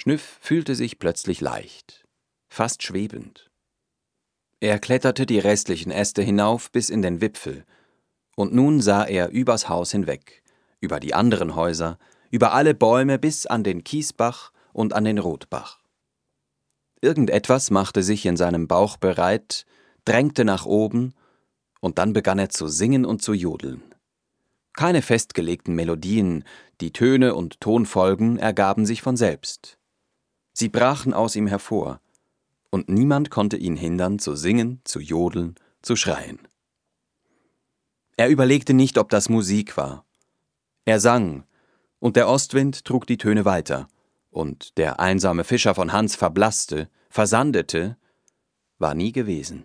Schnüff fühlte sich plötzlich leicht, fast schwebend. Er kletterte die restlichen Äste hinauf bis in den Wipfel, und nun sah er übers Haus hinweg, über die anderen Häuser, über alle Bäume bis an den Kiesbach und an den Rotbach. Irgendetwas machte sich in seinem Bauch bereit, drängte nach oben, und dann begann er zu singen und zu jodeln. Keine festgelegten Melodien, die Töne und Tonfolgen ergaben sich von selbst. Sie brachen aus ihm hervor, und niemand konnte ihn hindern, zu singen, zu jodeln, zu schreien. Er überlegte nicht, ob das Musik war. Er sang, und der Ostwind trug die Töne weiter, und der einsame Fischer von Hans verblasste, versandete, war nie gewesen.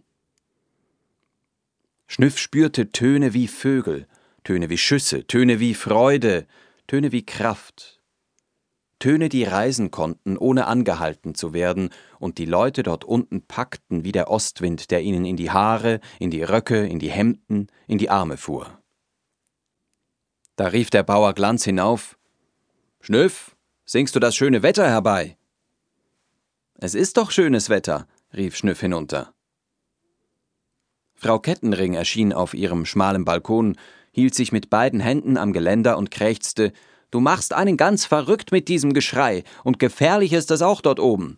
Schnüff spürte Töne wie Vögel, Töne wie Schüsse, Töne wie Freude, Töne wie Kraft. Töne, die reisen konnten, ohne angehalten zu werden, und die Leute dort unten packten wie der Ostwind, der ihnen in die Haare, in die Röcke, in die Hemden, in die Arme fuhr. Da rief der Bauer Glanz hinauf: »Schnüff, singst du das schöne Wetter herbei?« »Es ist doch schönes Wetter«, rief Schnüff hinunter. Frau Kettenring erschien auf ihrem schmalen Balkon, hielt sich mit beiden Händen am Geländer und krächzte: »Du machst einen ganz verrückt mit diesem Geschrei, und gefährlich ist es auch dort oben.«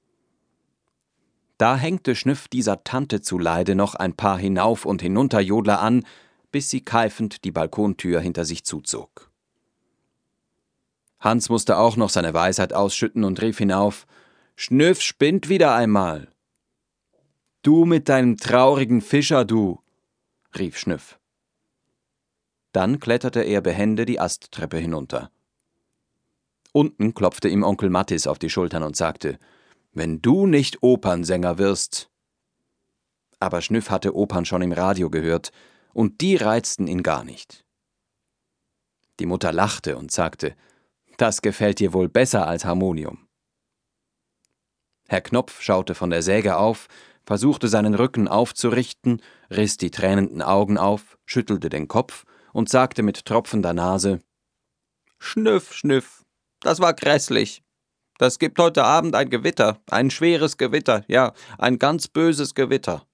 Da hängte Schnüff dieser Tante zuleide noch ein paar Hinauf- und Hinunterjodler an, bis sie keifend die Balkontür hinter sich zuzog. Hans musste auch noch seine Weisheit ausschütten und rief hinauf: »Schnüff spinnt wieder einmal.« »Du mit deinem traurigen Fischer, du«, rief Schnüff. Dann kletterte er behende die Asttreppe hinunter. Unten klopfte ihm Onkel Mattis auf die Schultern und sagte: »Wenn du nicht Opernsänger wirst.« Aber Schnüff hatte Opern schon im Radio gehört, und die reizten ihn gar nicht. Die Mutter lachte und sagte: »Das gefällt dir wohl besser als Harmonium.« Herr Knopf schaute von der Säge auf, versuchte seinen Rücken aufzurichten, riss die tränenden Augen auf, schüttelte den Kopf und sagte mit tropfender Nase: »Schnüff, Schnüff, das war grässlich. Das gibt heute Abend ein Gewitter, ein schweres Gewitter, ja, ein ganz böses Gewitter.«